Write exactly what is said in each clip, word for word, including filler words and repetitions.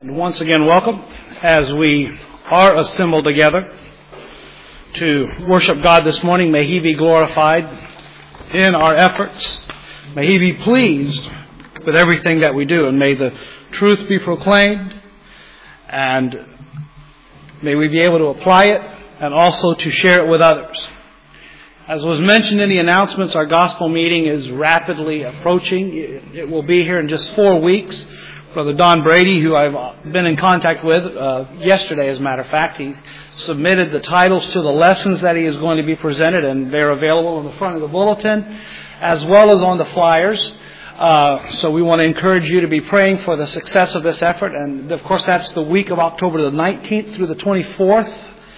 And once again, welcome as we are assembled together to worship God this morning. May He be glorified in our efforts. May He be pleased with everything that we do. And may the truth be proclaimed. And may we be able to apply it and also to share it with others. As was mentioned in the announcements, our gospel meeting is rapidly approaching. It will be here in just four weeks. Brother Don Brady, who I've been in contact with uh, yesterday, as a matter of fact, he submitted the titles to the lessons that he is going to be presented, and they're available on the front of the bulletin as well as on the flyers. Uh, so we want to encourage you to be praying for the success of this effort. And, of course, that's the week of October the nineteenth through the twenty-fourth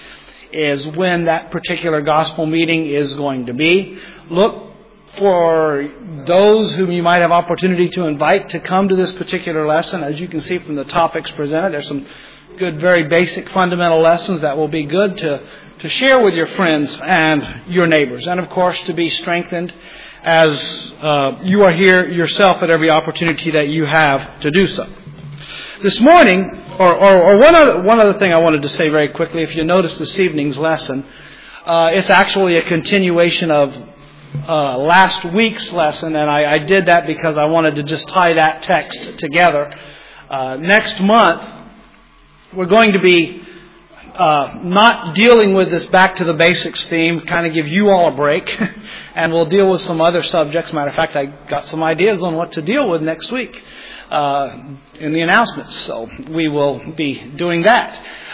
is when that particular gospel meeting is going to be. Look for those whom you might have opportunity to invite to come to this particular lesson. As you can see from the topics presented, there's some good, very basic fundamental lessons that will be good to, to share with your friends and your neighbors. And, of course, to be strengthened as uh, you are here yourself at every opportunity that you have to do so. This morning, or, or, or one, other, one other thing I wanted to say very quickly, if you notice this evening's lesson, uh, it's actually a continuation of Uh, last week's lesson, and I, I did that because I wanted to just tie that text together. Uh, next month, we're going to be uh, not dealing with this back to the basics theme, kind of give you all a break, and we'll deal with some other subjects. Matter of fact, I got some ideas on what to deal with next week uh, in the announcements, so we will be doing that.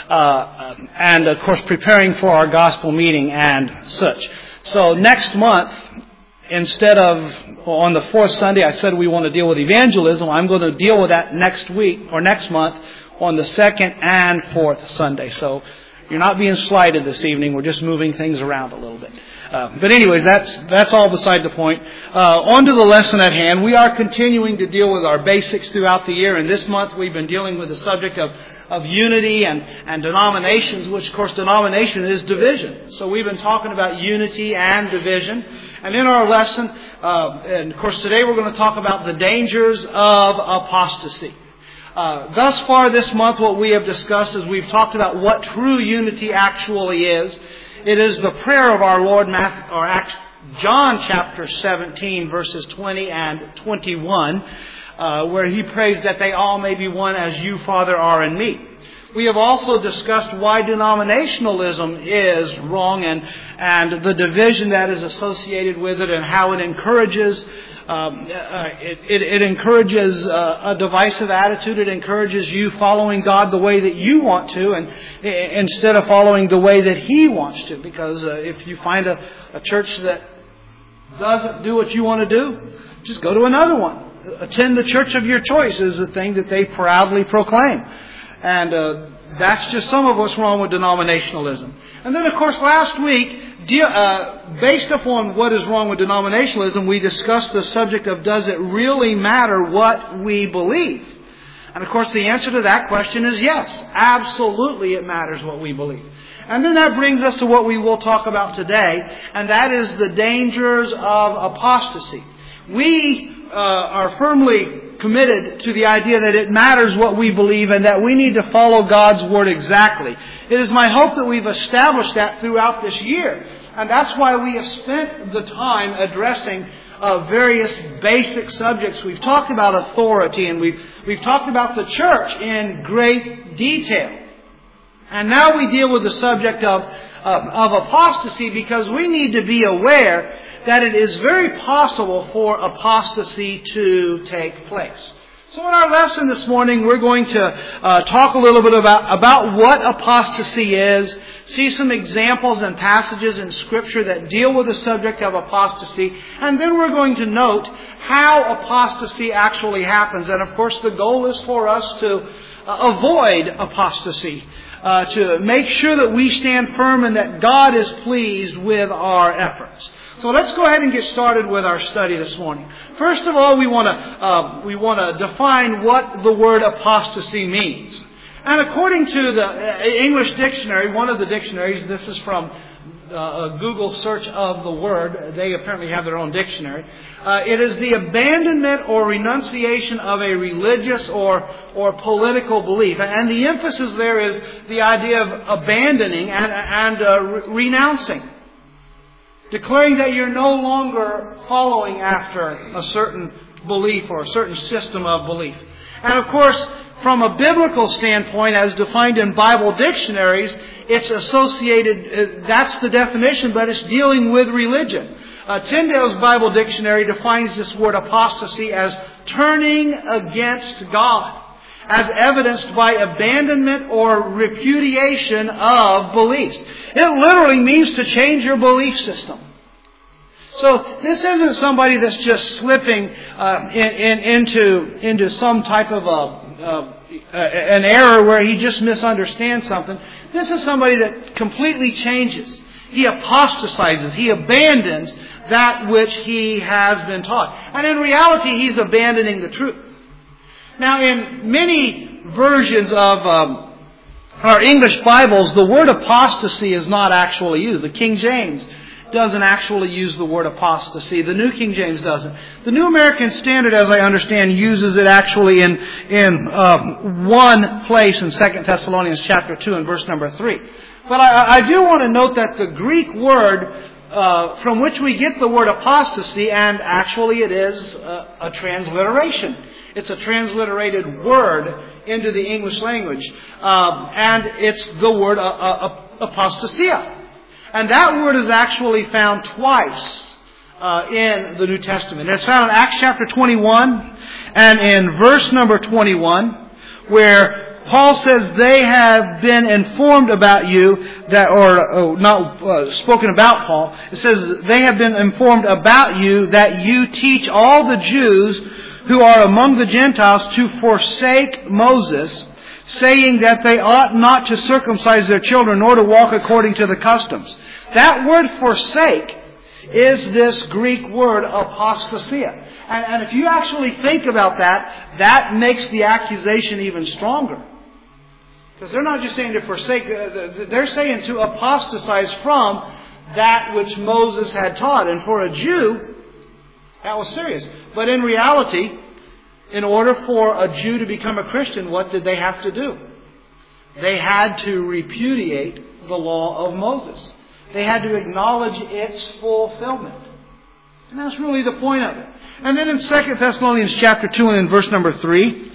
Uh, and, of course, preparing for our gospel meeting and such. So next month, instead of on the fourth Sunday, I said we want to deal with evangelism. I'm going to deal with that next week or next month on the second and fourth Sunday. So you're not being slighted this evening. We're just moving things around a little bit. Uh, but anyways, that's that's all beside the point. Uh, on to the lesson at hand. We are continuing to deal with our basics throughout the year. And this month we've been dealing with the subject of, of unity and, and denominations, which, of course, denomination is division. So we've been talking about unity and division. And in our lesson, uh, and, of course, today we're going to talk about the dangers of apostasy. Uh, thus far this month, what we have discussed is we've talked about what true unity actually is. It is the prayer of our Lord, Matthew, or Acts, John chapter seventeen, verses twenty and twenty-one, uh, where He prays that they all may be one as you, Father, are in me. We have also discussed why denominationalism is wrong and, and the division that is associated with it and how it encourages Um, uh, it, it, it encourages uh, a divisive attitude. It encourages you following God the way that you want to, and uh, instead of following the way that He wants to. Because uh, if you find a, a church that doesn't do what you want to do, just go to another one. Attend the church of your choice is the thing that they proudly proclaim. And uh, that's just some of what's wrong with denominationalism. And then, of course, last week, Uh, based upon what is wrong with denominationalism, we discussed the subject of does it really matter what we believe? And of course the answer to that question is yes. Absolutely it matters what we believe. And then that brings us to what we will talk about today, and that is the dangers of apostasy. We uh, are firmly committed to the idea that it matters what we believe and that we need to follow God's Word exactly. It is my hope that we've established that throughout this year. And that's why we have spent the time addressing uh, various basic subjects. We've talked about authority, and we've, we've talked about the church in great detail. And now we deal with the subject of, of, of apostasy, because we need to be aware that it is very possible for apostasy to take place. So in our lesson this morning, we're going to uh, talk a little bit about, about what apostasy is, see some examples and passages in Scripture that deal with the subject of apostasy, and then we're going to note how apostasy actually happens. And of course, the goal is for us to uh, avoid apostasy, uh, to make sure that we stand firm and that God is pleased with our efforts. So let's go ahead and get started with our study this morning. First of all, we want to uh, we want to define what the word apostasy means. And according to the English dictionary, one of the dictionaries, this is from uh, a Google search of the word. They apparently have their own dictionary. Uh, it is the abandonment or renunciation of a religious or, or political belief. And the emphasis there is the idea of abandoning and, and uh, re- renouncing. Declaring that you're no longer following after a certain belief or a certain system of belief. And of course, from a biblical standpoint, as defined in Bible dictionaries, it's associated, that's the definition, but it's dealing with religion. Uh, Tyndale's Bible Dictionary defines this word apostasy as turning against God, as evidenced by abandonment or repudiation of beliefs. It literally means to change your belief system. So this isn't somebody that's just slipping uh, in, in, into into some type of a, uh, an error where he just misunderstands something. This is somebody that completely changes. He apostatizes. He abandons that which he has been taught. And in reality, he's abandoning the truth. Now, in many versions of um, our English Bibles, the word apostasy is not actually used. The King James doesn't actually use the word apostasy. The New King James doesn't. The New American Standard, as I understand, uses it actually in in um, one place in Second Thessalonians chapter two and verse number three. But I, I do want to note that the Greek word uh, from which we get the word apostasy, and actually it is a, a transliteration. It's a transliterated word into the English language. Um, and it's the word uh, uh, apostasia. And that word is actually found twice uh, in the New Testament. It's found in Acts chapter twenty-one and in verse number twenty-one, where Paul says they have been informed about you, that, or oh, not uh, spoken about Paul. It says they have been informed about you that you teach all the Jews who are among the Gentiles to forsake Moses, saying that they ought not to circumcise their children, nor to walk according to the customs. That word forsake is this Greek word apostasia. And, and if you actually think about that, that makes the accusation even stronger. Because they're not just saying to forsake, they're saying to apostatize from that which Moses had taught. And for a Jew, that was serious. But in reality, in order for a Jew to become a Christian, what did they have to do? They had to repudiate the law of Moses. They had to acknowledge its fulfillment. And that's really the point of it. And then in Second Thessalonians chapter two and in verse number three,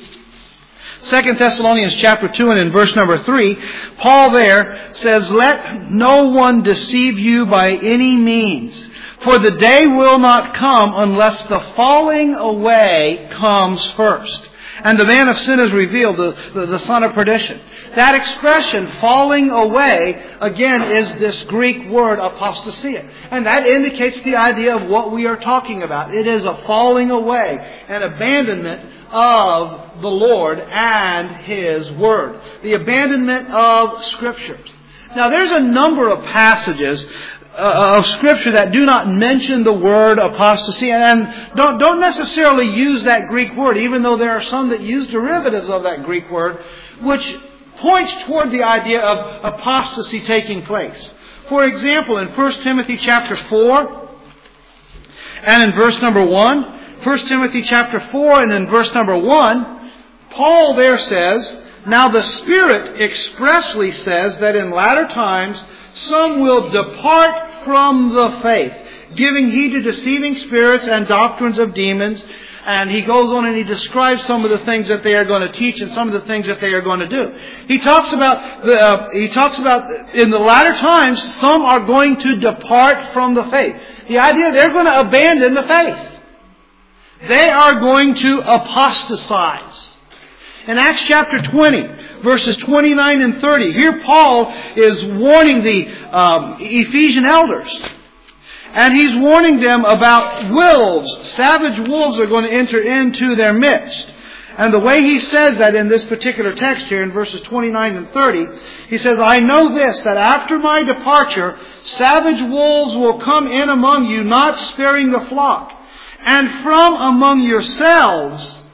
Second Thessalonians chapter two and in verse number three, Paul there says, "Let no one deceive you by any means. For the day will not come unless the falling away comes first. And the man of sin is revealed, the, the, the son of perdition." That expression, falling away, again, is this Greek word apostasia. And that indicates the idea of what we are talking about. It is a falling away, an abandonment of the Lord and His Word. The abandonment of Scripture. Now, there's a number of passages Uh, of Scripture that do not mention the word apostasy and don't, don't necessarily use that Greek word, even though there are some that use derivatives of that Greek word, which points toward the idea of apostasy taking place. For example, in First Timothy chapter four and in verse number one, First Timothy chapter four and in verse number one, Paul there says, "Now the Spirit expressly says that in latter times some will depart from the faith, giving heed to deceiving spirits and doctrines of demons." And he goes on and he describes some of the things that they are going to teach and some of the things that they are going to do. He talks about the, uh, he talks about in the latter times some are going to depart from the faith. The idea they're going to abandon the faith. They are going to apostatize. In Acts chapter twenty, verses twenty-nine and thirty, here Paul is warning the um, Ephesian elders. And he's warning them about wolves. Savage wolves are going to enter into their midst. And the way he says that in this particular text here in verses twenty-nine and thirty, he says, "I know this, that after my departure, savage wolves will come in among you, not sparing the flock. And from among yourselves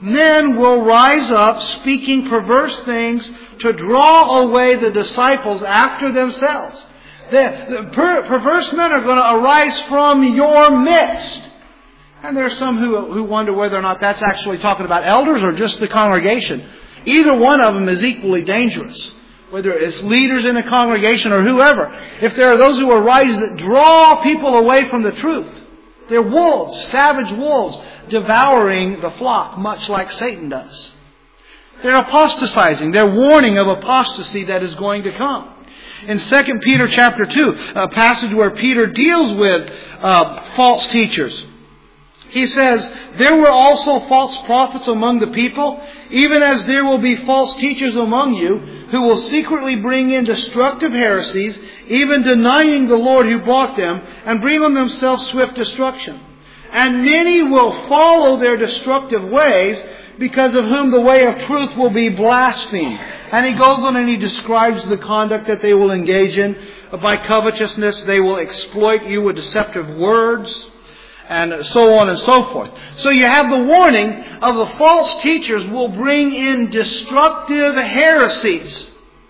men will rise up speaking perverse things to draw away the disciples after themselves. The, the per, perverse men are going to arise from your midst. And there are some who, who wonder whether or not that's actually talking about elders or just the congregation. Either one of them is equally dangerous. Whether it's leaders in a congregation or whoever. If there are those who arise that draw people away from the truth, they're wolves, savage wolves, devouring the flock, much like Satan does. They're apostatizing. They're warning of apostasy that is going to come. In Second Peter chapter two, a passage where Peter deals with uh, false teachers, he says, "There were also false prophets among the people, even as there will be false teachers among you, who will secretly bring in destructive heresies, even denying the Lord who bought them, and bring on themselves swift destruction. And many will follow their destructive ways, because of whom the way of truth will be blasphemed." And he goes on and he describes the conduct that they will engage in. By covetousness, they will exploit you with deceptive words, and so on and so forth. So you have the warning of the false teachers will bring in destructive heresies.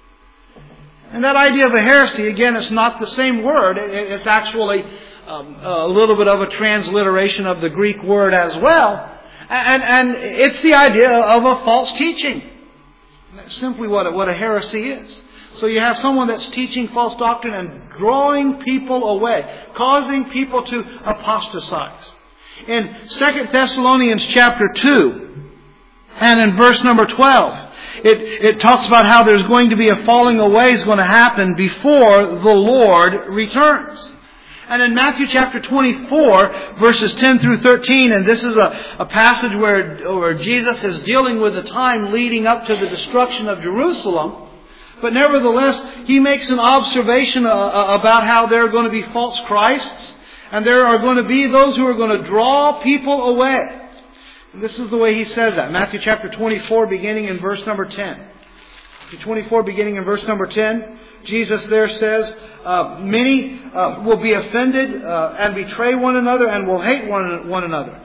And that idea of a heresy, again, it's not the same word. It's actually um, a little bit of a transliteration of the Greek word as well. And, and it's the idea of a false teaching. That's simply what a, what a heresy is. So you have someone that's teaching false doctrine and drawing people away, causing people to apostatize. In Second Thessalonians chapter two, and in verse number twelve, it, it talks about how there's going to be a falling away is going to happen before the Lord returns. And in Matthew chapter twenty-four, verses ten through thirteen, and this is a, a passage where, where Jesus is dealing with the time leading up to the destruction of Jerusalem. But nevertheless, he makes an observation uh, about how there are going to be false Christs, and there are going to be those who are going to draw people away. And this is the way he says that. Matthew chapter twenty-four, beginning in verse number ten. Matthew twenty-four, beginning in verse number ten, Jesus there says, uh, many uh, will be offended uh, and betray one another and will hate one, one another.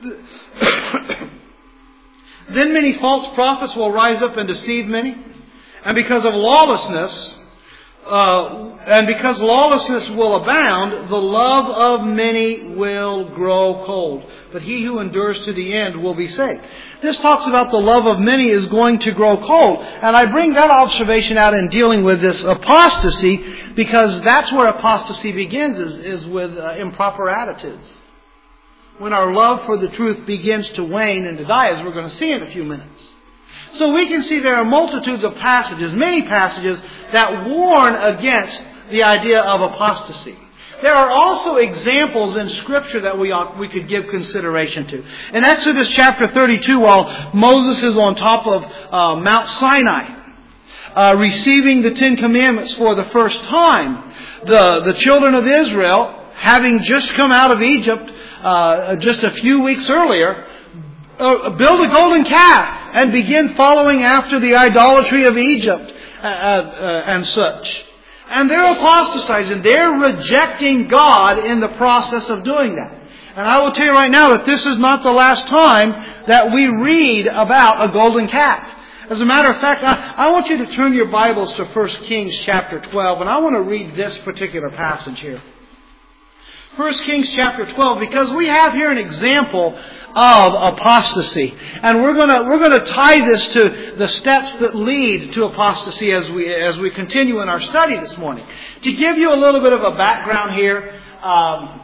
Then many false prophets will rise up and deceive many. And because of lawlessness, uh, and because lawlessness will abound, the love of many will grow cold. But he who endures to the end will be saved. This talks about the love of many is going to grow cold. And I bring that observation out in dealing with this apostasy, because that's where apostasy begins, is, is with uh, improper attitudes. When our love for the truth begins to wane and to die, as we're going to see in a few minutes. So we can see there are multitudes of passages, many passages, that warn against the idea of apostasy. There are also examples in Scripture that we ought, we could give consideration to. In Exodus chapter thirty-two, while Moses is on top of uh, Mount Sinai, uh, receiving the Ten Commandments for the first time, the, the children of Israel, having just come out of Egypt uh, just a few weeks earlier, Uh, build a golden calf and begin following after the idolatry of Egypt uh, uh, and such. And they're apostatizing. They're rejecting God in the process of doing that. And I will tell you right now that this is not the last time that we read about a golden calf. As a matter of fact, I, I want you to turn your Bibles to First Kings chapter twelve, and I want to read this particular passage here. First Kings chapter twelve, because we have here an example of apostasy. And we're going to we're going to tie this to the steps that lead to apostasy as we as we continue in our study this morning. To give you a little bit of a background here, um,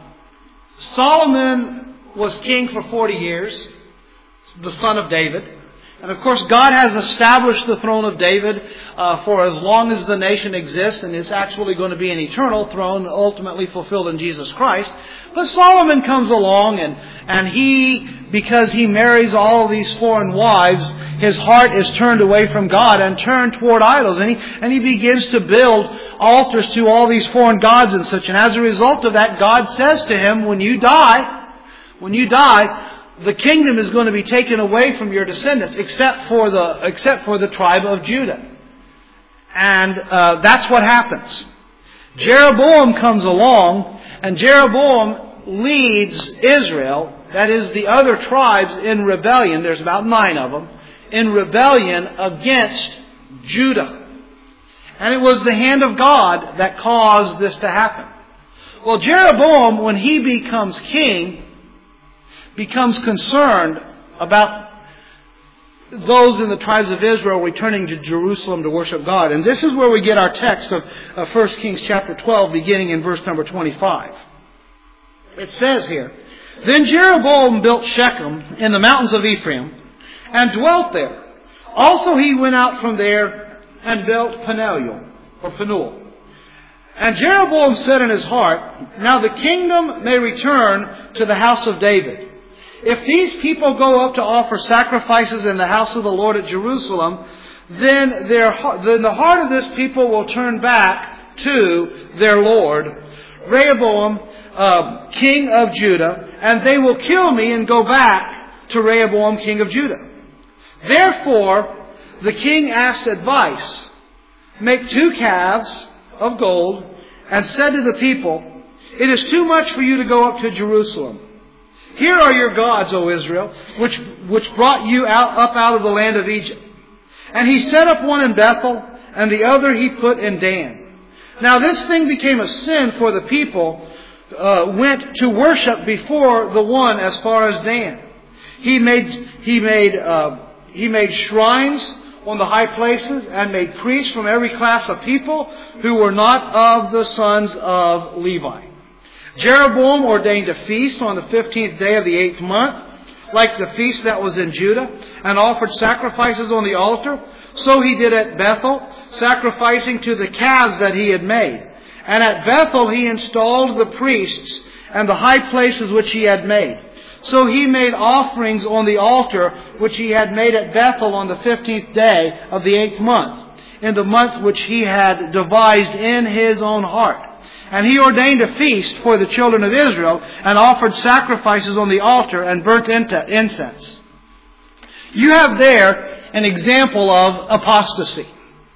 Solomon was king for forty years, the son of David. And of course, God has established the throne of David uh, for as long as the nation exists, and it's actually going to be an eternal throne, ultimately fulfilled in Jesus Christ. But Solomon comes along, and, and he, because he marries all these foreign wives, his heart is turned away from God and turned toward idols. And he, and he begins to build altars to all these foreign gods and such. And as a result of that, God says to him, when you die, when you die, the kingdom is going to be taken away from your descendants, except for the except for the tribe of Judah. And uh, that's what happens. Jeroboam comes along, and Jeroboam leads Israel, that is the other tribes, in rebellion, there's about nine of them, in rebellion against Judah. And it was the hand of God that caused this to happen. Well, Jeroboam, when he becomes king, becomes concerned about those in the tribes of Israel returning to Jerusalem to worship God. And this is where we get our text of, of First Kings chapter twelve, beginning in verse number twenty-five. It says here, "Then Jeroboam built Shechem in the mountains of Ephraim, and dwelt there. Also he went out from there and built Peniel, or Peniel. And Jeroboam said in his heart, Now the kingdom may return to the house of David. If these people go up to offer sacrifices in the house of the Lord at Jerusalem, then, their, then the heart of this people will turn back to their Lord, Rehoboam, uh, king of Judah, and they will kill me and go back to Rehoboam, king of Judah. Therefore, the king asked advice. Make two calves of gold, and said to the people, It is too much for you to go up to Jerusalem. Here are your gods, O Israel, which, which brought you out, up out of the land of Egypt. And he set up one in Bethel, and the other he put in Dan. Now this thing became a sin, for the people uh, went to worship before the one as far as Dan. He made, he made, uh, he made shrines on the high places, and made priests from every class of people who were not of the sons of Levi. Jeroboam ordained a feast on the fifteenth day of the eighth month, like the feast that was in Judah, and offered sacrifices on the altar. So he did at Bethel, sacrificing to the calves that he had made. And at Bethel he installed the priests and the high places which he had made. So he made offerings on the altar which he had made at Bethel on the fifteenth day of the eighth month, in the month which he had devised in his own heart. And he ordained a feast for the children of Israel, and offered sacrifices on the altar and burnt incense. You have there an example of apostasy.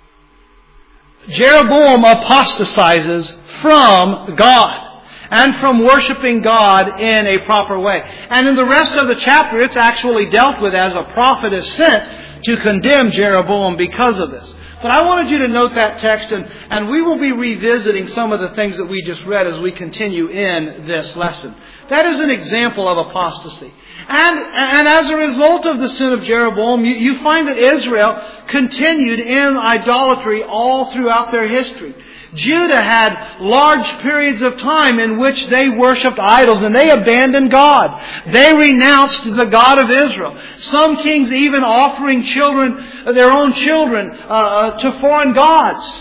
Jeroboam apostatizes from God, and from worshiping God in a proper way. And in the rest of the chapter, it's actually dealt with as a prophet is sent to condemn Jeroboam because of this. But I wanted you to note that text, and, and we will be revisiting some of the things that we just read as we continue in this lesson. That is an example of apostasy. And, and as a result of the sin of Jeroboam, you, you find that Israel continued in idolatry all throughout their history. Judah had large periods of time in which they worshipped idols, and they abandoned God. They renounced the God of Israel. Some kings even offering children, their own children, uh, to foreign gods.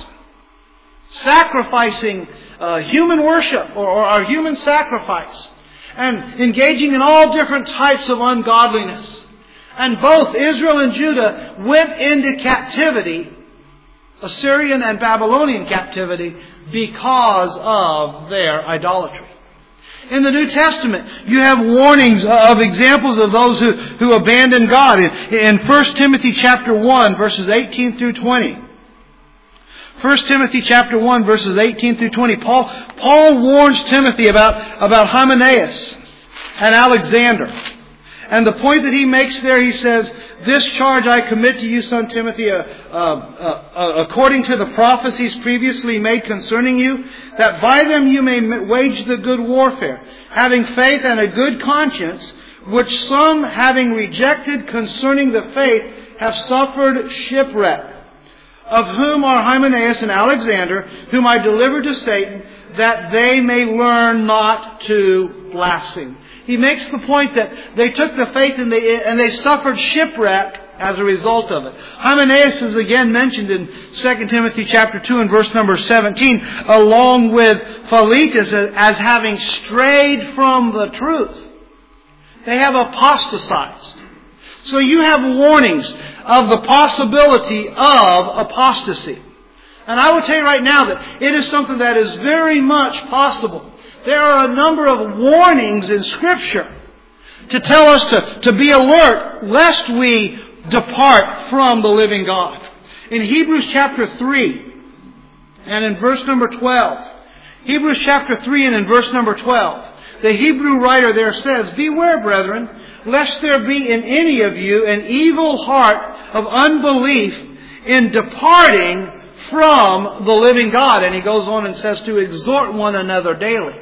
Sacrificing uh, human worship or, or, or human sacrifice. And engaging in all different types of ungodliness. And both Israel and Judah went into captivity, Assyrian and Babylonian captivity, because of their idolatry. In the New Testament, you have warnings of examples of those who, who abandon God. In First Timothy chapter one, verses eighteen through twenty. First Timothy chapter one, verses eighteen through twenty. Paul, Paul warns Timothy about, about Hymenaeus and Alexander. And the point that he makes there, he says, This charge I commit to you, son Timothy, uh, uh, uh, according to the prophecies previously made concerning you, that by them you may wage the good warfare, having faith and a good conscience, which some, having rejected concerning the faith, have suffered shipwreck. Of whom are Hymenaeus and Alexander, whom I delivered to Satan, that they may learn not to blaspheme. He makes the point that they took the faith and they, and they suffered shipwreck as a result of it. Hymenaeus is again mentioned in Second Timothy chapter two and verse number seventeen, along with Philetus as having strayed from the truth. They have apostatized. So you have warnings of the possibility of apostasy. And I will tell you right now that it is something that is very much possible. There are a number of warnings in Scripture to tell us to, to be alert lest we depart from the living God. In Hebrews chapter three and in verse number twelve, Hebrews chapter three and in verse number twelve, the Hebrew writer there says, "Beware, brethren, lest there be in any of you an evil heart of unbelief in departing from the living God." And he goes on and says to exhort one another daily.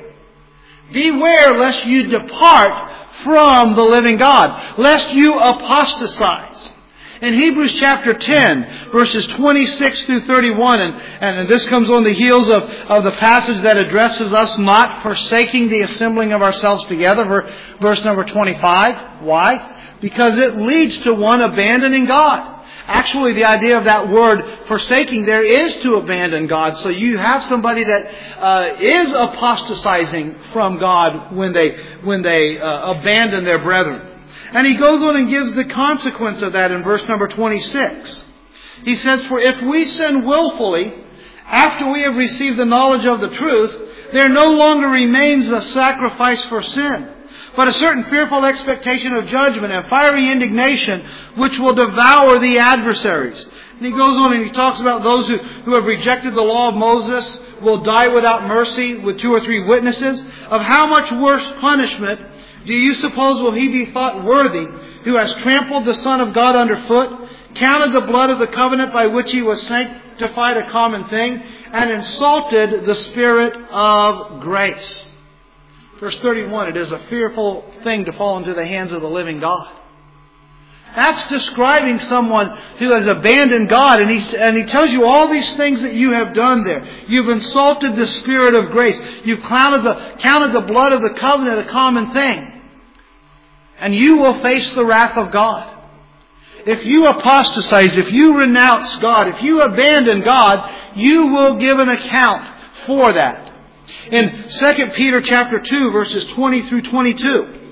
Beware lest you depart from the living God, lest you apostatize. In Hebrews chapter ten, verses twenty-six through thirty-one, and, and this comes on the heels of, of the passage that addresses us not forsaking the assembling of ourselves together, verse number twenty-five. Why? Because it leads to one abandoning God. Actually, the idea of that word forsaking there is to abandon God. So you have somebody that uh, is apostatizing from God when they when they uh, abandon their brethren. And he goes on and gives the consequence of that in verse number twenty-six. He says, "For if we sin willfully, after we have received the knowledge of the truth, there no longer remains a sacrifice for sin, but a certain fearful expectation of judgment and fiery indignation which will devour the adversaries." And he goes on and he talks about those who, who have rejected the law of Moses will die without mercy with two or three witnesses. Of how much worse punishment do you suppose will he be thought worthy who has trampled the Son of God underfoot, counted the blood of the covenant by which he was sanctified a common thing, and insulted the Spirit of grace? Verse thirty-one, it is a fearful thing to fall into the hands of the living God. That's describing someone who has abandoned God. And he, and he tells you all these things that you have done there. You've insulted the Spirit of grace. You've counted the, counted the blood of the covenant a common thing. And you will face the wrath of God. If you apostatize, if you renounce God, if you abandon God, you will give an account for that. In Second Peter chapter two, verses twenty through twenty-two,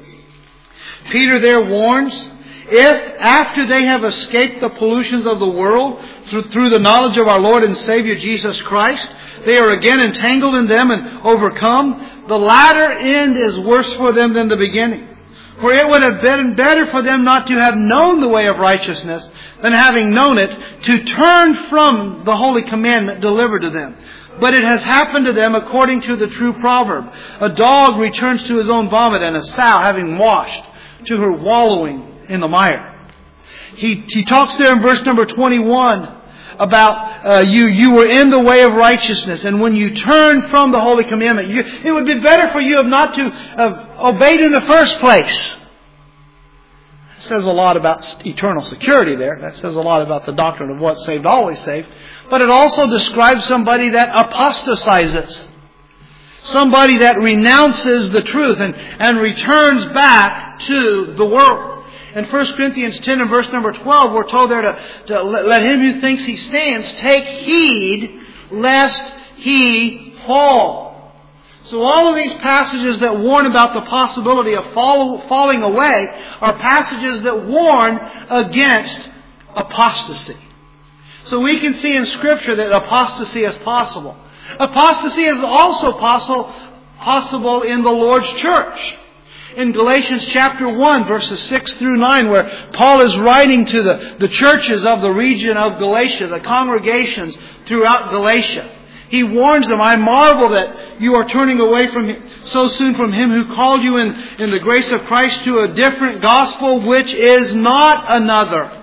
Peter there warns, if after they have escaped the pollutions of the world through, through the knowledge of our Lord and Savior Jesus Christ, they are again entangled in them and overcome, the latter end is worse for them than the beginning. For it would have been better for them not to have known the way of righteousness than having known it, to turn from the holy commandment delivered to them. But it has happened to them according to the true proverb. A dog returns to his own vomit, and a sow, having washed, to her wallowing in the mire. He, he talks there in verse number twenty-one about uh, you you were in the way of righteousness, and when you turned from the holy commandment, you, it would be better for you have not to have obeyed in the first place. It says a lot about eternal security there. That says a lot about the doctrine of what's saved, always saved. But it also describes somebody that apostatizes. Somebody that renounces the truth and, and returns back to the world. In First Corinthians ten and verse number twelve, we're told there to, to let him who thinks he stands take heed lest he fall. So all of these passages that warn about the possibility of fall, falling away are passages that warn against apostasy. So we can see in Scripture that apostasy is possible. Apostasy is also possible, possible in the Lord's church. In Galatians chapter one, verses six through nine, where Paul is writing to the, the churches of the region of Galatia, the congregations throughout Galatia. He warns them, I marvel that you are turning away from him, so soon from him who called you in, in the grace of Christ to a different gospel, which is not another.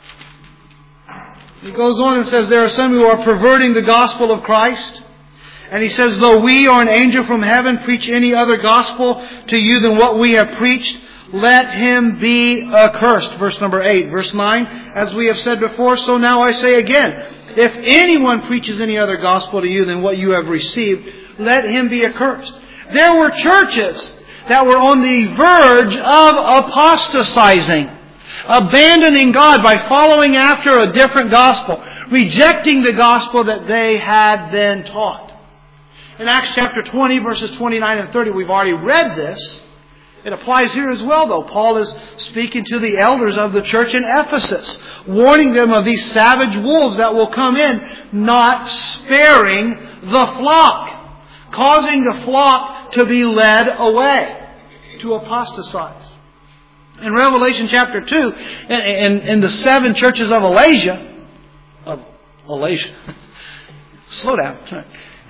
He goes on and says, there are some who are perverting the gospel of Christ. And he says, though we or an angel from heaven preach any other gospel to you than what we have preached, let him be accursed. Verse number eight. Verse nine, as we have said before, so now I say again, if anyone preaches any other gospel to you than what you have received, let him be accursed. There were churches that were on the verge of apostatizing, abandoning God by following after a different gospel, rejecting the gospel that they had been taught. In Acts chapter twenty, verses twenty-nine and thirty, we've already read this. It applies here as well, though. Paul is speaking to the elders of the church in Ephesus, warning them of these savage wolves that will come in, not sparing the flock, causing the flock to be led away, to apostatize. In Revelation chapter two, in, in, in the seven churches of Alasia, of Alasia, slow down.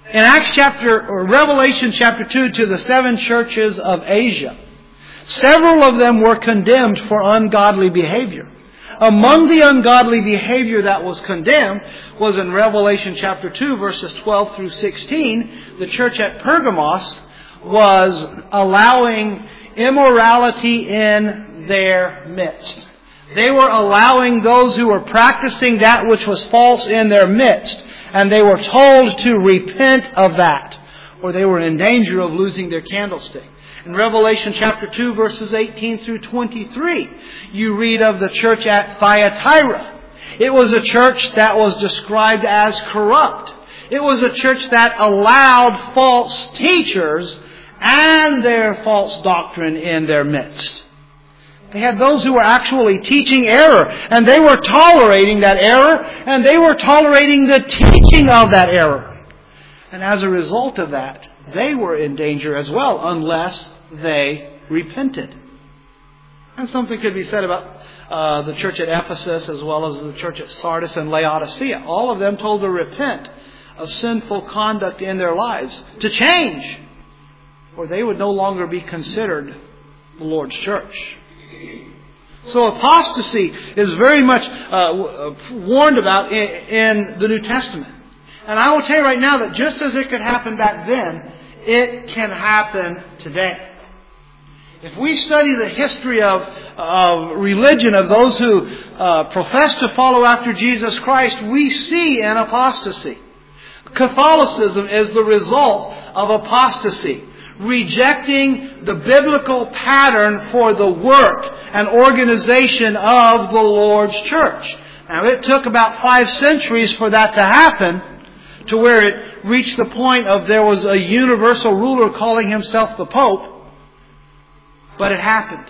in Acts chapter, or Revelation chapter two, to the seven churches of Asia, several of them were condemned for ungodly behavior. Among the ungodly behavior that was condemned was in Revelation chapter two, verses twelve through sixteen. The church at Pergamos was allowing immorality in their midst. They were allowing those who were practicing that which was false in their midst, and they were told to repent of that, or they were in danger of losing their candlestick. In Revelation chapter two, verses eighteen through twenty-three, you read of the church at Thyatira. It was a church that was described as corrupt. It was a church that allowed false teachers and their false doctrine in their midst. They had those who were actually teaching error, and they were tolerating that error, and they were tolerating the teaching of that error. And as a result of that, they were in danger as well, unless they repented. And something could be said about uh, the church at Ephesus, as well as the church at Sardis and Laodicea. All of them told to repent of sinful conduct in their lives, to change, or they would no longer be considered the Lord's church. So apostasy is very much uh, warned about in, in the New Testament. And I will tell you right now that just as it could happen back then, it can happen today. If we study the history of, of religion, of those who uh, profess to follow after Jesus Christ, we see an apostasy. Catholicism is the result of apostasy, rejecting the biblical pattern for the work and organization of the Lord's church. Now, it took about five centuries for that to happen, to where it reached the point of there was a universal ruler calling himself the Pope. But it happened.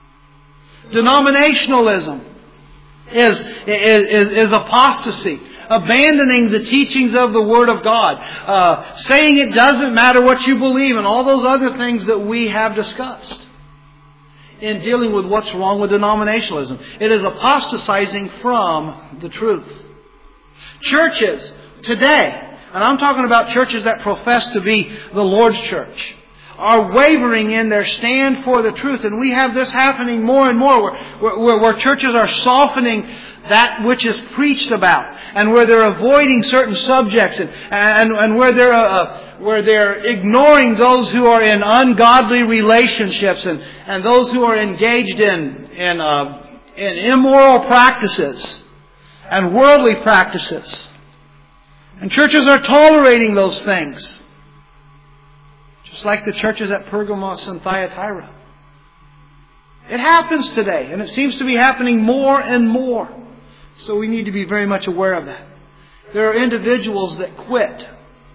Denominationalism is, is, is apostasy. Abandoning the teachings of the Word of God. Uh, saying it doesn't matter what you believe, and all those other things that we have discussed in dealing with what's wrong with denominationalism. It is apostatizing from the truth. Churches today, and I'm talking about churches that profess to be the Lord's church, are wavering in their stand for the truth. And we have this happening more and more, where, where, where churches are softening that which is preached about, and where they're avoiding certain subjects, and, and, and where they're uh, where they're ignoring those who are in ungodly relationships, and, and those who are engaged in in, uh, in immoral practices and worldly practices. And churches are tolerating those things. Just like the churches at Pergamos and Thyatira. It happens today, and it seems to be happening more and more. So we need to be very much aware of that. There are individuals that quit.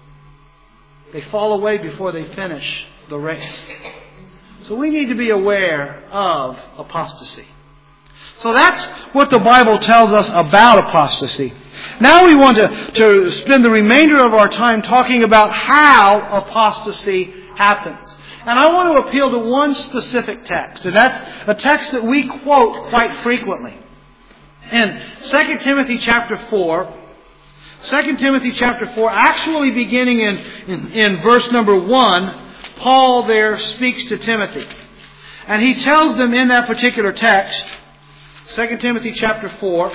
They fall away before they finish the race. So we need to be aware of apostasy. So that's what the Bible tells us about apostasy. Now we want to, to spend the remainder of our time talking about how apostasy happens. And I want to appeal to one specific text, and that's a text that we quote quite frequently. In Second Timothy chapter four, Second Timothy chapter four, actually beginning in, in, in verse number one, Paul there speaks to Timothy. And he tells them in that particular text, Second Timothy chapter four,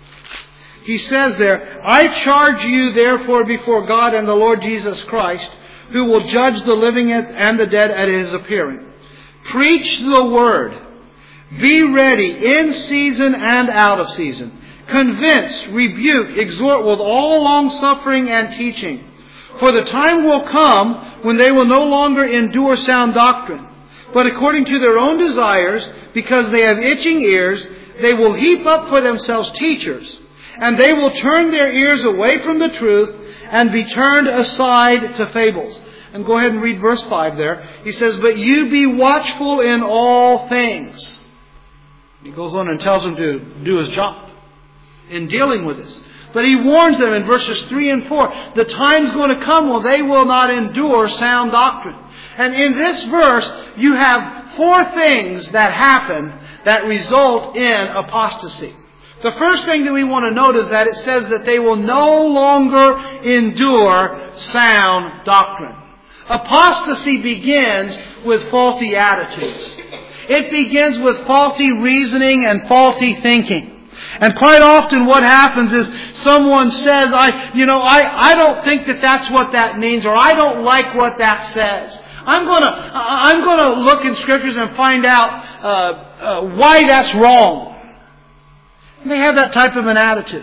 he says there, I charge you therefore before God and the Lord Jesus Christ, who will judge the living and the dead at His appearing. Preach the word. Be ready in season and out of season. Convince, rebuke, exhort with all long-suffering and teaching. For the time will come when they will no longer endure sound doctrine, but according to their own desires, because they have itching ears, they will heap up for themselves teachers, and they will turn their ears away from the truth and be turned aside to fables. And go ahead and read verse five there. He says, but you be watchful in all things. He goes on and tells them to do his job in dealing with this. But he warns them in verses three and four, the time's going to come when they will not endure sound doctrine. And in this verse, you have four things that happen that result in apostasy. The first thing that we want to note is that it says that they will no longer endure sound doctrine. Apostasy begins with faulty attitudes. It begins with faulty reasoning and faulty thinking. And quite often what happens is someone says, I, you know, I, I don't think that that's what that means, or I don't like what that says. I'm gonna, I'm gonna look in Scriptures and find out uh, uh, why that's wrong. And they have that type of an attitude.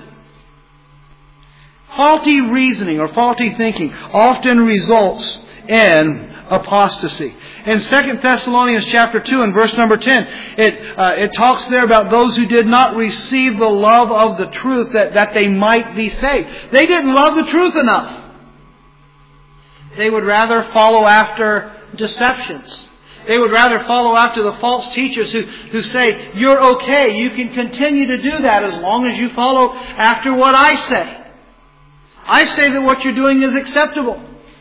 Faulty reasoning or faulty thinking often results in apostasy. In Second Thessalonians chapter two and verse number ten, it uh, it talks there about those who did not receive the love of the truth that, that they might be saved. They didn't love the truth enough. They would rather follow after deceptions. They would rather follow after the false teachers who, who say, you're okay, you can continue to do that as long as you follow after what I say. I say that what you're doing is acceptable.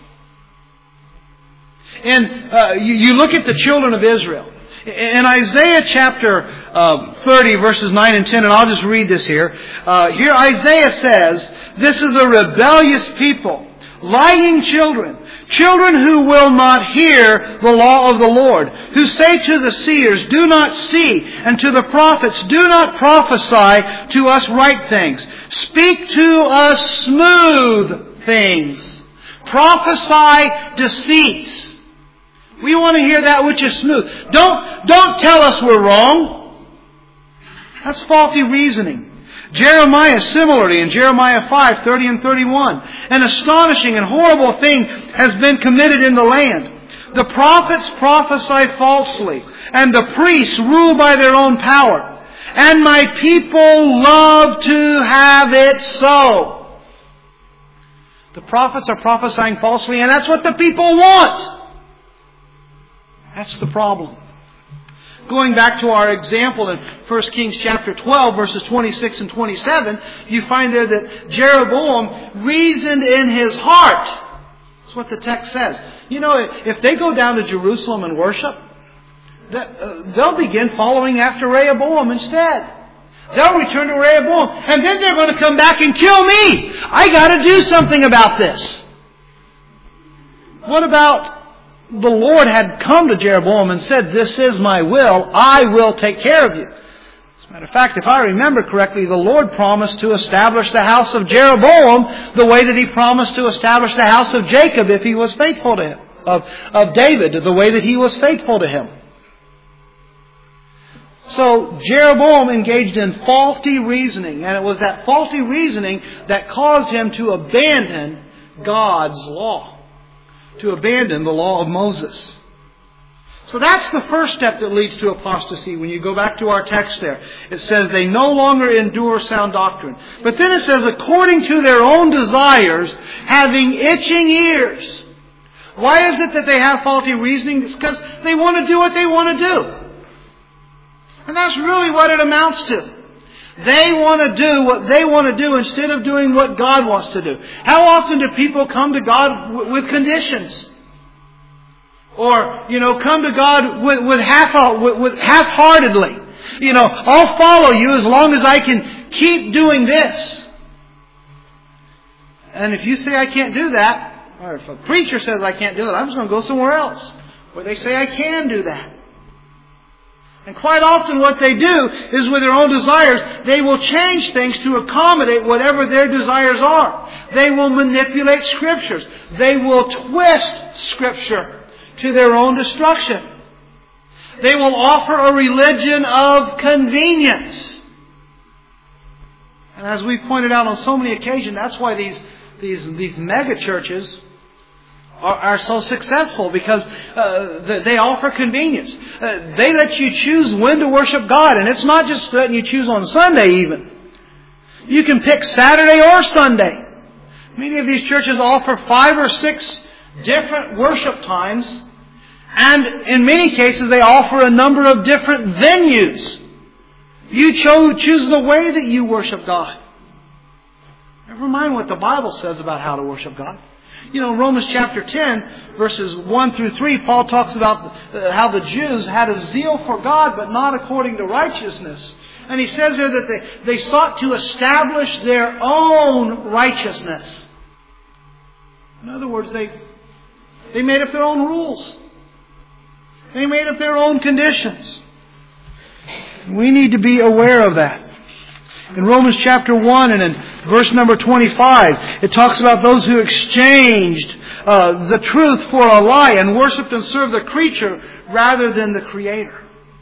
And uh, you, you look at the children of Israel. In Isaiah chapter uh, thirty, verses nine and ten, and I'll just read this here. Uh, here Isaiah says, this is a rebellious people, lying children, children who will not hear the law of the Lord, who say to the seers, do not see, and to the prophets, do not prophesy to us right things. Speak to us smooth things. Prophesy deceits. We want to hear that which is smooth. Don't, don't tell us we're wrong. That's faulty reasoning. Jeremiah, similarly, in Jeremiah five, thirty and thirty-one, an astonishing and horrible thing has been committed in the land. The prophets prophesy falsely, and the priests rule by their own power. And my people love to have it so. The prophets are prophesying falsely, and that's what the people want. That's the problem. Going back to our example in First Kings chapter twelve, verses twenty-six and twenty-seven, you find there that Jeroboam reasoned in his heart. That's what the text says. You know, if they go down to Jerusalem and worship, they'll begin following after Rehoboam instead. They'll return to Rehoboam, and then they're going to come back and kill me. I got to do something about this. What about the Lord had come to Jeroboam and said, this is my will, I will take care of you. As a matter of fact, if I remember correctly, the Lord promised to establish the house of Jeroboam the way that He promised to establish the house of Jacob if he was faithful to him, of, of David, the way that he was faithful to him. So Jeroboam engaged in faulty reasoning, and it was that faulty reasoning that caused him to abandon God's law. To abandon the law of Moses. So that's the first step that leads to apostasy. When you go back to our text there, it says they no longer endure sound doctrine. But then it says, according to their own desires, having itching ears. Why is it that they have faulty reasoning? It's because they want to do what they want to do. And that's really what it amounts to. They want to do what they want to do instead of doing what God wants to do. How often do people come to God w- with conditions? Or, you know, come to God with, with half, with, with half-heartedly. You know, I'll follow you as long as I can keep doing this. And if you say I can't do that, or if a preacher says I can't do that, I'm just going to go somewhere else where they say I can do that. And quite often what they do is with their own desires, they will change things to accommodate whatever their desires are. They will manipulate Scriptures. They will twist Scripture to their own destruction. They will offer a religion of convenience. And as we pointed out on so many occasions, that's why these, these, these mega churches Are, are so successful, because uh, they offer convenience. Uh, they let you choose when to worship God, and it's not just letting you choose on Sunday even. You can pick Saturday or Sunday. Many of these churches offer five or six different worship times, and in many cases they offer a number of different venues. You cho- choose the way that you worship God. Never mind what the Bible says about how to worship God. You know, Romans chapter ten, verses one through three, Paul talks about how the Jews had a zeal for God, but not according to righteousness. And he says there that they, they sought to establish their own righteousness. In other words, they, they made up their own rules. They made up their own conditions. We need to be aware of that. In Romans chapter one and in verse number twenty-five, it talks about those who exchanged uh, the truth for a lie and worshipped and served the creature rather than the Creator.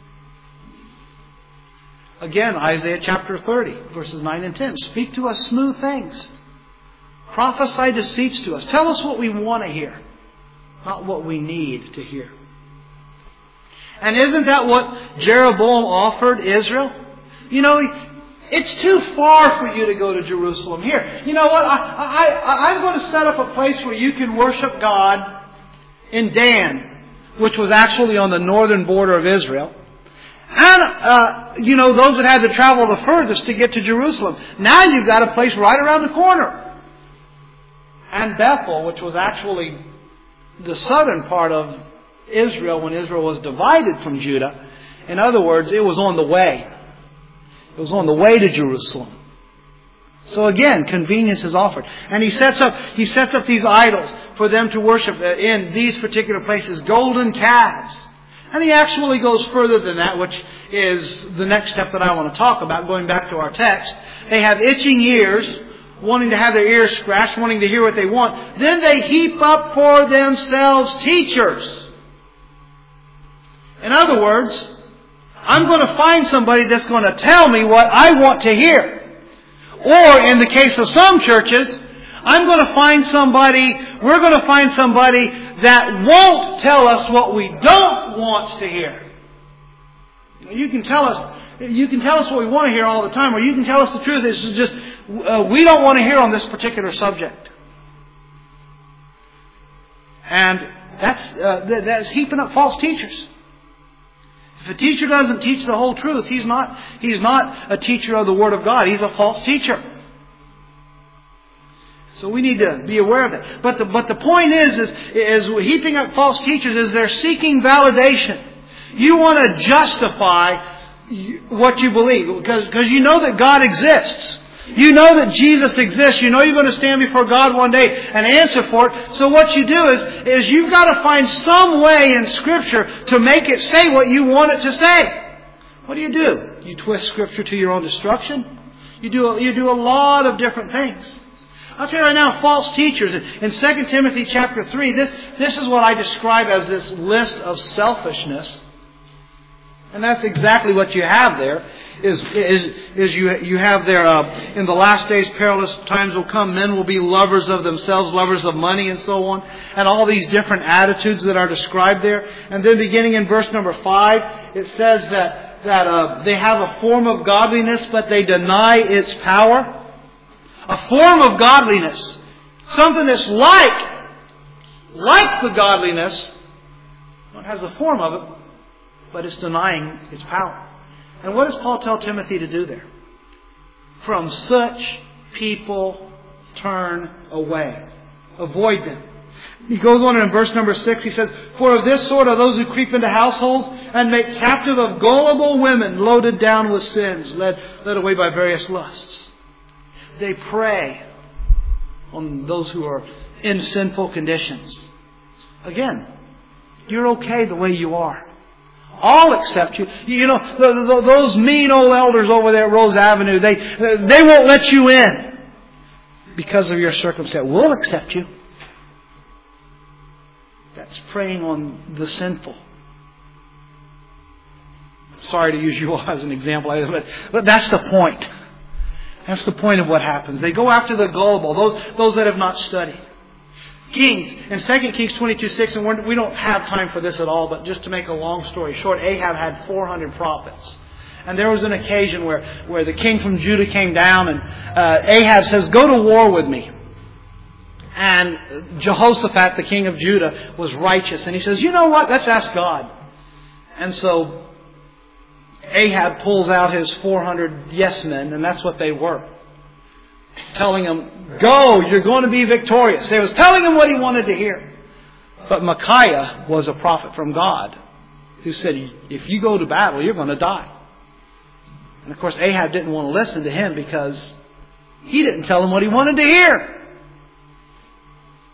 Again, Isaiah chapter thirty, verses nine and ten. Speak to us smooth things. Prophesy deceits to us. Tell us what we want to hear, not what we need to hear. And isn't that what Jeroboam offered Israel? You know, it's too far for you to go to Jerusalem. Here, you know what? I, I, I'm going to set up a place where you can worship God in Dan, which was actually on the northern border of Israel. And, uh, you know, those that had to travel the furthest to get to Jerusalem. Now you've got a place right around the corner. And Bethel, which was actually the southern part of Israel when Israel was divided from Judah. In other words, it was on the way. It was on the way to Jerusalem. So again, convenience is offered. And he sets up, he sets up these idols for them to worship in these particular places. Golden calves. And he actually goes further than that, which is the next step that I want to talk about, going back to our text. They have itching ears, wanting to have their ears scratched, wanting to hear what they want. Then they heap up for themselves teachers. In other words, I'm going to find somebody that's going to tell me what I want to hear. Or in the case of some churches, I'm going to find somebody, we're going to find somebody that won't tell us what we don't want to hear. You can tell us, you can tell us what we want to hear all the time, or you can tell us the truth. It's just, uh, we don't want to hear on this particular subject. And that's, uh, that's heaping up false teachers. If a teacher doesn't teach the whole truth, he's not, he's not a teacher of the Word of God. He's a false teacher. So we need to be aware of that. But the, but the point is, is, is heaping up false teachers is they're seeking validation. You want to justify what you believe because, because you know that God exists. You know that Jesus exists. You know you're going to stand before God one day and answer for it. So what you do is, is you've got to find some way in Scripture to make it say what you want it to say. What do you do? You twist Scripture to your own destruction. You do, you do a lot of different things. I'll tell you right now, false teachers. In Second Timothy chapter three, this, this is what I describe as this list of selfishness. And that's exactly what you have there. Is, is, is you, you have there, uh, in the last days perilous times will come, men will be lovers of themselves, lovers of money and so on. And all these different attitudes that are described there. And then beginning in verse number five, it says that, that uh, they have a form of godliness, but they deny its power. A form of godliness. Something that's like, like the godliness. It has the form of it, but it's denying its power. And what does Paul tell Timothy to do there? From such people turn away. Avoid them. He goes on in verse number six, he says, For of this sort are those who creep into households and make captive of gullible women loaded down with sins, led, led away by various lusts. They prey on those who are in sinful conditions. Again, you're okay the way you are. I'll accept you. You know, the, the, those mean old elders over there at Rose Avenue, they, they won't let you in because of your circumstance. We'll accept you. That's preying on the sinful. Sorry to use you all as an example, but, but that's the point. That's the point of what happens. They go after the gullible, those, those that have not studied. Kings, in Second Kings twenty-two six, and we're, we don't have time for this at all, but just to make a long story short, Ahab had four hundred prophets. And there was an occasion where, where the king from Judah came down and uh, Ahab says, go to war with me. And Jehoshaphat, the king of Judah, was righteous. And he says, you know what, let's ask God. And so Ahab pulls out his four hundred yes men, and that's what they were. Telling him, go, you're going to be victorious. He was telling him what he wanted to hear. But Micaiah was a prophet from God who said, if you go to battle, you're going to die. And of course, Ahab didn't want to listen to him because he didn't tell him what he wanted to hear.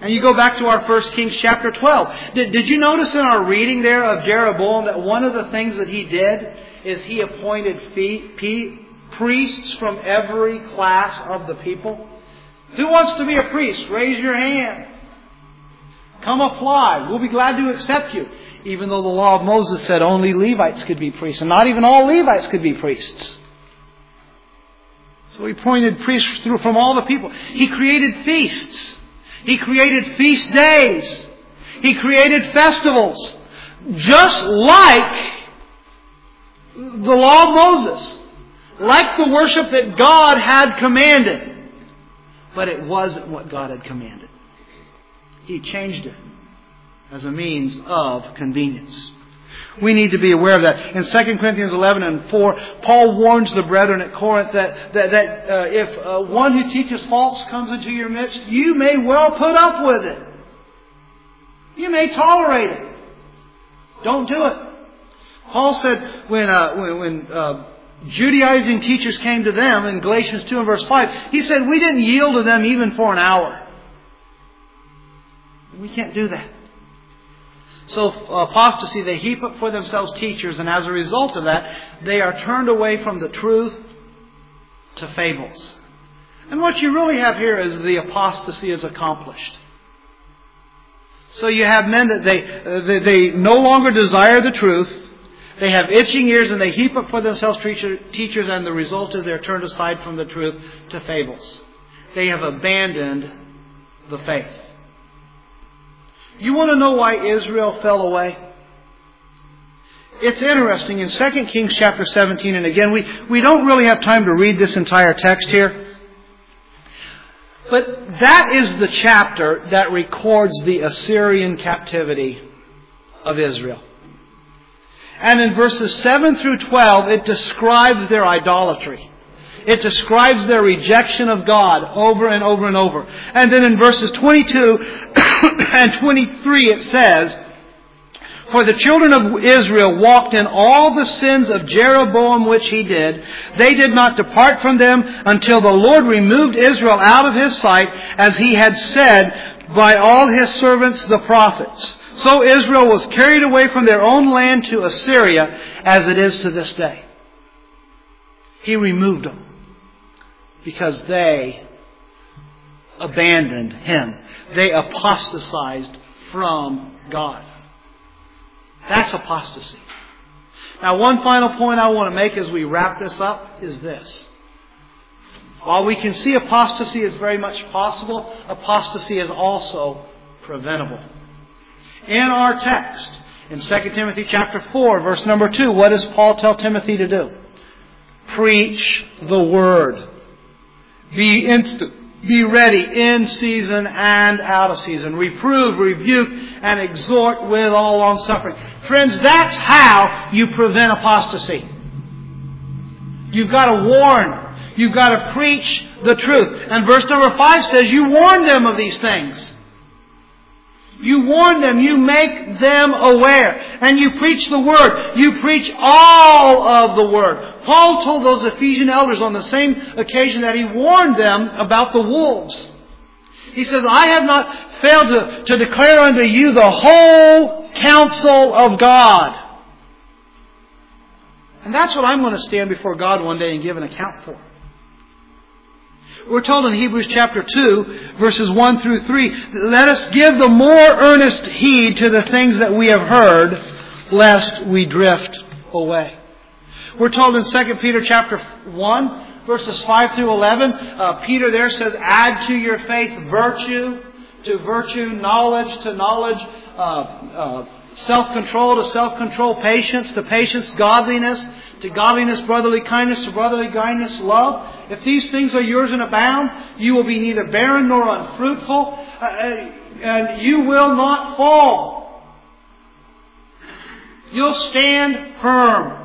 And you go back to our First Kings chapter twelve. Did, did you notice in our reading there of Jeroboam that one of the things that he did is he appointed fee, fee, priests from every class of the people? Who wants to be a priest? Raise your hand. Come apply. We'll be glad to accept you. Even though the law of Moses said only Levites could be priests. And not even all Levites could be priests. So he appointed priests through from all the people. He created feasts. He created feast days. He created festivals. Just like the law of Moses. Like the worship that God had commanded. But it wasn't what God had commanded. He changed it as a means of convenience. We need to be aware of that. In Second Corinthians eleven and four, Paul warns the brethren at Corinth that, that, that uh, if uh, one who teaches false comes into your midst, you may well put up with it. You may tolerate it. Don't do it. Paul said when, uh, when, when uh, Judaizing teachers came to them in Galatians two and verse five, he said, we didn't yield to them even for an hour. We can't do that. So apostasy, they heap up for themselves teachers, and as a result of that, they are turned away from the truth to fables. And what you really have here is the apostasy is accomplished. So you have men that they, uh, they, they no longer desire the truth. They have itching ears and they heap up for themselves teacher, teachers, and the result is they're turned aside from the truth to fables. They have abandoned the faith. You want to know why Israel fell away? It's interesting. In Second Kings chapter seventeen, and again, we, we don't really have time to read this entire text here. But that is the chapter that records the Assyrian captivity of Israel. And in verses seven through twelve, it describes their idolatry. It describes their rejection of God over and over and over. And then in verses twenty-two and twenty-three it says, for the children of Israel walked in all the sins of Jeroboam which he did. They did not depart from them until the Lord removed Israel out of his sight, as he had said by all his servants the prophets. So Israel was carried away from their own land to Assyria, as it is to this day. He removed them because they abandoned Him. They apostatized from God. That's apostasy. Now, one final point I want to make as we wrap this up is this. While we can see apostasy is very much possible, apostasy is also preventable. In our text, in Second Timothy chapter four, verse number two, what does Paul tell Timothy to do? Preach the Word. Be instant. Be ready in season and out of season. Reprove, rebuke, and exhort with all long suffering. Friends, that's how you prevent apostasy. You've got to warn. You've got to preach the truth. And verse number five says you warn them of these things. You warn them. You make them aware. And you preach the Word. You preach all of the Word. Paul told those Ephesian elders on the same occasion that he warned them about the wolves. He says, I have not failed to, to declare unto you the whole counsel of God. And that's what I'm going to stand before God one day and give an account for. We're told in Hebrews chapter two, verses one through three, let us give the more earnest heed to the things that we have heard, lest we drift away. We're told in Second Peter chapter one, verses five through eleven, uh, Peter there says, add to your faith virtue, to virtue knowledge, to knowledge uh, uh, self-control, to self-control patience, to patience godliness, to godliness brotherly kindness, to brotherly kindness love. If these things are yours and abound, you will be neither barren nor unfruitful, uh, and you will not fall. You'll stand firm.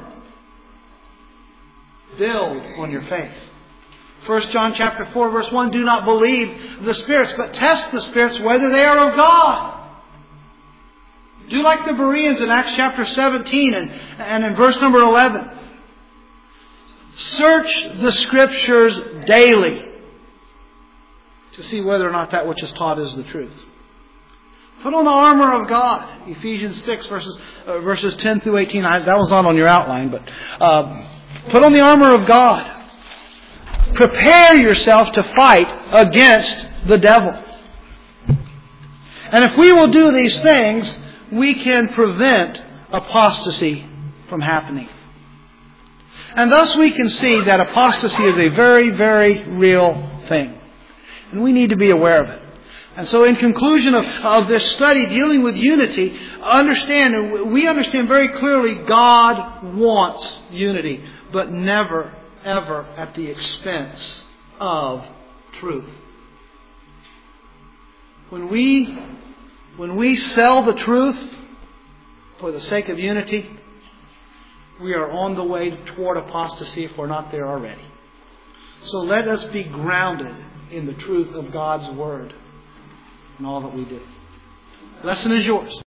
Build on your faith. First John chapter four, verse one, do not believe the spirits, but test the spirits whether they are of God. Do like the Bereans in Acts chapter seventeen and, and in verse number eleven. Search the Scriptures daily to see whether or not that which is taught is the truth. Put on the armor of God. Ephesians six, verses uh, verses ten through eighteen. I, that was not on your outline, but uh, put on the armor of God. Prepare yourself to fight against the devil. And if we will do these things, we can prevent apostasy from happening. And thus we can see that apostasy is a very, very real thing. And we need to be aware of it. And so in conclusion of, of this study dealing with unity, understand, we understand very clearly God wants unity, but never, ever at the expense of truth. When we, when we sell the truth for the sake of unity, we are on the way toward apostasy if we're not there already. So let us be grounded in the truth of God's Word in all that we do. Lesson is yours.